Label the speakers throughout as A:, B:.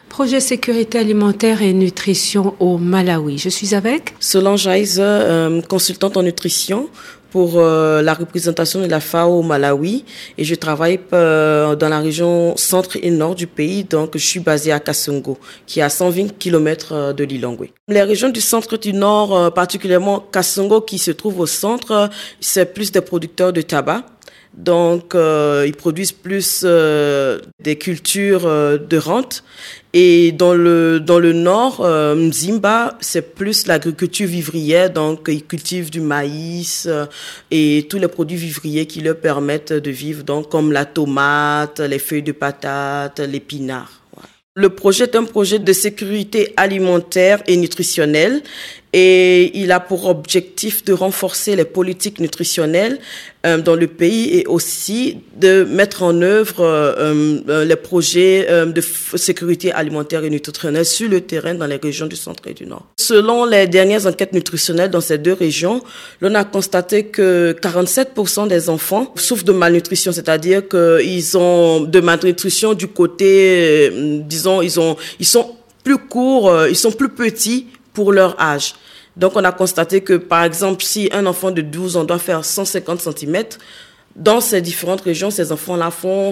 A: Projet sécurité alimentaire et nutrition au Malawi. Je suis avec
B: Solange Aïze, consultante en nutrition pour la représentation de la FAO au Malawi, et je travaille dans la région centre et nord du pays, donc je suis basée à Kasongo, qui est à 120 km de Lilongwe. Les régions du centre et du nord, particulièrement Kasongo qui se trouve au centre, c'est plus des producteurs de tabac. Donc, ils produisent plus des cultures de rente. Et dans le nord, Mzimba, c'est plus l'agriculture vivrière. Donc, ils cultivent du maïs et tous les produits vivriers qui leur permettent de vivre, donc comme la tomate, les feuilles de patate, l'épinard. Le projet est un projet de sécurité alimentaire et nutritionnelle, et il a pour objectif de renforcer les politiques nutritionnelles dans le pays et aussi de mettre en œuvre les projets de sécurité alimentaire et nutritionnelle sur le terrain dans les régions du centre et du nord. Selon les dernières enquêtes nutritionnelles dans ces deux régions, l'on a constaté que 47% des enfants souffrent de malnutrition, c'est-à-dire qu'ils ont de malnutrition du côté, disons, ils sont plus courts, ils sont plus petits pour leur âge. Donc, on a constaté que, par exemple, si un enfant de 12 ans doit faire 150 cm, dans ces différentes régions, ces enfants-là font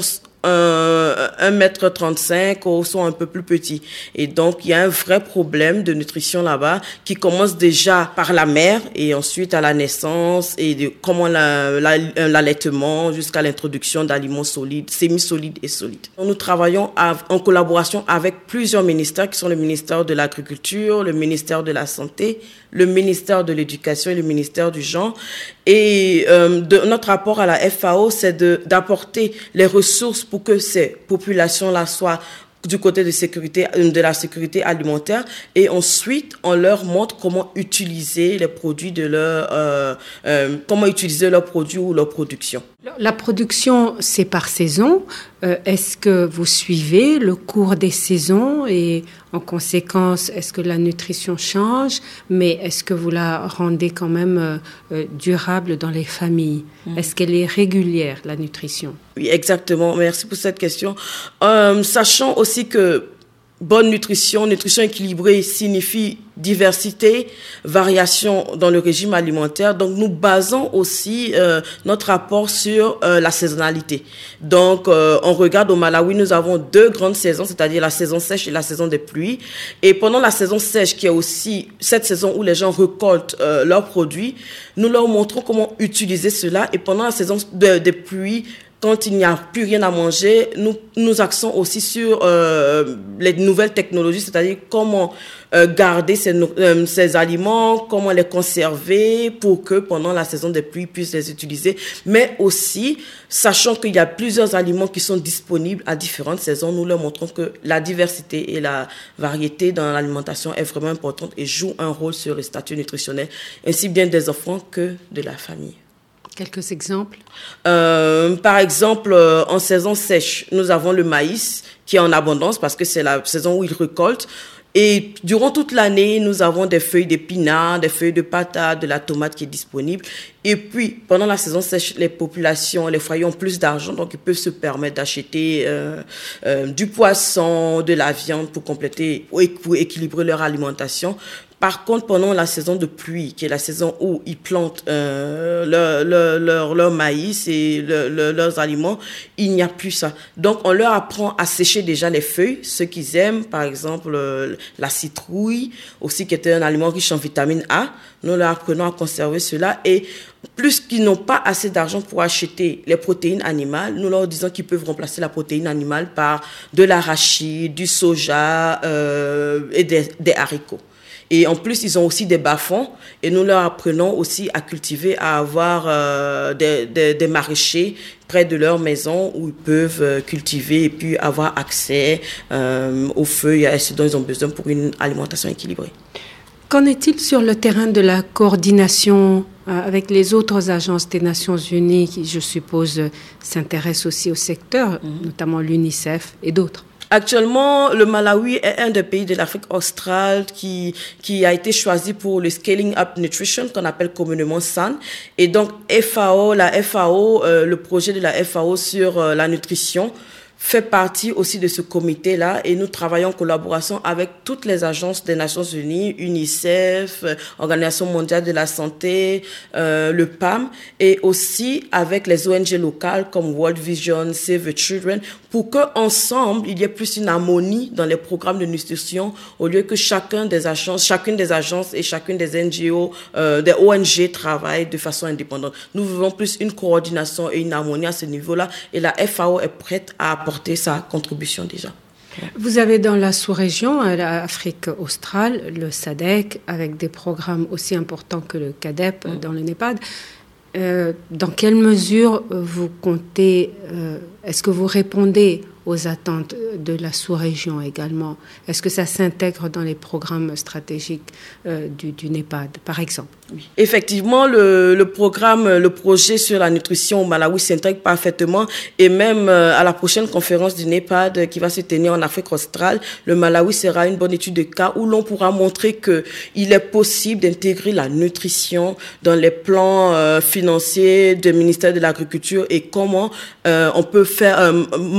B: 1,35 m ou sont un peu plus petits. Et donc, il y a un vrai problème de nutrition là-bas qui commence déjà par la mère et ensuite à la naissance et de comment l'allaitement jusqu'à l'introduction d'aliments solides, semi-solides et solides. Nous travaillons en collaboration avec plusieurs ministères qui sont le ministère de l'Agriculture, le ministère de la Santé, le ministère de l'Éducation et le ministère du Genre. Et notre rapport à la FAO, c'est d'apporter les ressources pour que ces populations-là soient du côté de la sécurité alimentaire, et ensuite on leur montre comment utiliser les produits comment utiliser leurs produits ou leur production.
A: La production, c'est par saison. Est-ce que vous suivez le cours des saisons et en conséquence, est-ce que la nutrition change, mais est-ce que vous la rendez quand même durable dans les familles? Est-ce qu'elle est régulière, la nutrition?
B: Oui, exactement. Merci pour cette question. Sachant aussi que bonne nutrition équilibrée signifie diversité, variation dans le régime alimentaire. Donc, nous basons aussi notre rapport sur la saisonnalité. Donc, on regarde au Malawi, nous avons deux grandes saisons, c'est-à-dire la saison sèche et la saison des pluies. Et pendant la saison sèche, qui est aussi cette saison où les gens récoltent leurs produits, nous leur montrons comment utiliser cela. Et pendant la saison des pluies, quand il n'y a plus rien à manger, nous axons aussi sur les nouvelles technologies, c'est-à-dire comment garder ces aliments, comment les conserver pour que pendant la saison des pluies, ils puissent les utiliser. Mais aussi, sachant qu'il y a plusieurs aliments qui sont disponibles à différentes saisons, nous leur montrons que la diversité et la variété dans l'alimentation est vraiment importante et joue un rôle sur le statut nutritionnel, ainsi bien des enfants que de la famille.
A: Quelques exemples?
B: Par exemple, en saison sèche, nous avons le maïs qui est en abondance parce que c'est la saison où ils récoltent. Et durant toute l'année, nous avons des feuilles d'épinards, des feuilles de patate, de la tomate qui est disponible. Et puis, pendant la saison sèche, les foyers ont plus d'argent, donc ils peuvent se permettre d'acheter du poisson, de la viande pour compléter, pour équilibrer leur alimentation. Par contre, pendant la saison de pluie, qui est la saison où ils plantent leur maïs et leurs aliments, il n'y a plus ça. Donc, on leur apprend à sécher déjà les feuilles, ceux qu'ils aiment, par exemple la citrouille, aussi qui est un aliment riche en vitamine A. Nous leur apprenons à conserver cela, et plus qu'ils n'ont pas assez d'argent pour acheter les protéines animales, nous leur disons qu'ils peuvent remplacer la protéine animale par de l'arachide, du soja et des haricots. Et en plus, ils ont aussi des bas-fonds, et nous leur apprenons aussi à cultiver, à avoir des maraîchers près de leur maison où ils peuvent cultiver et puis avoir accès aux feuilles et à ce dont ils ont besoin pour une alimentation équilibrée.
A: Qu'en est-il sur le terrain de la coordination avec les autres agences des Nations Unies qui, je suppose, s'intéressent aussi au secteur, notamment l'UNICEF et d'autres?
B: Actuellement, le Malawi est un des pays de l'Afrique australe qui a été choisi pour le Scaling Up Nutrition, qu'on appelle communément SAN. Et donc, le projet de la FAO sur la nutrition fait partie aussi de ce comité-là et nous travaillons en collaboration avec toutes les agences des Nations Unies, UNICEF, Organisation mondiale de la santé, le PAM, et aussi avec les ONG locales comme World Vision, Save the Children, pour qu'ensemble, il y ait plus une harmonie dans les programmes de nutrition, au lieu que chacune des agences et chacune des NGO, des ONG travaillent de façon indépendante. Nous voulons plus une coordination et une harmonie à ce niveau-là, et la FAO est prête à apporter sa contribution déjà.
A: Vous avez dans la sous-région, l'Afrique australe, le SADC, avec des programmes aussi importants que le CADEP dans le NEPAD. Dans quelle mesure vous comptez, est-ce que vous répondez aux attentes de la sous-région également? Est-ce que ça s'intègre dans les programmes stratégiques du NEPAD, par exemple?
B: Oui. Effectivement, le projet sur la nutrition au Malawi s'intègre parfaitement, et même à la prochaine conférence du NEPAD qui va se tenir en Afrique australe, le Malawi sera une bonne étude de cas où l'on pourra montrer qu'il est possible d'intégrer la nutrition dans les plans financiers du ministère de l'Agriculture, et comment on peut faire,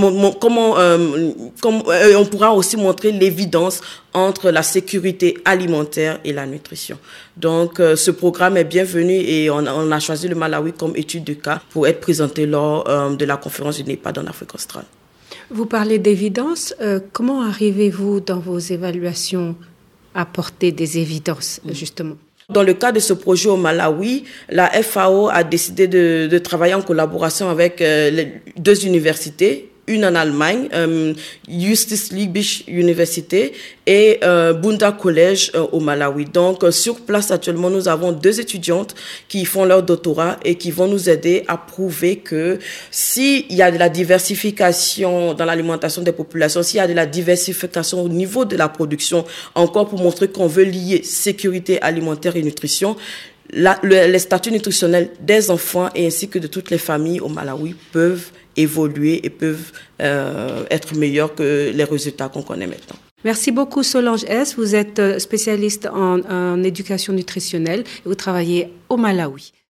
B: on pourra aussi montrer l'évidence entre la sécurité alimentaire et la nutrition. Donc, ce programme est bienvenu, et on a choisi le Malawi comme étude de cas pour être présenté lors de la conférence du NEPAD en Afrique australe.
A: Vous parlez d'évidence. Comment arrivez-vous dans vos évaluations à porter des évidences, justement?
B: Dans le cadre de ce projet au Malawi, la FAO a décidé de travailler en collaboration avec les 2 universités, une en Allemagne, Justus Liebig University, et Bunda College au Malawi. Donc, sur place, actuellement, nous avons 2 étudiantes qui font leur doctorat et qui vont nous aider à prouver que s'il y a de la diversification dans l'alimentation des populations, s'il y a de la diversification au niveau de la production, encore pour montrer qu'on veut lier sécurité alimentaire et nutrition, les statuts nutritionnels des enfants et ainsi que de toutes les familles au Malawi peuvent évoluer et peuvent être meilleurs que les résultats qu'on connaît maintenant.
A: Merci beaucoup Solange S. Vous êtes spécialiste en éducation nutritionnelle et vous travaillez au Malawi.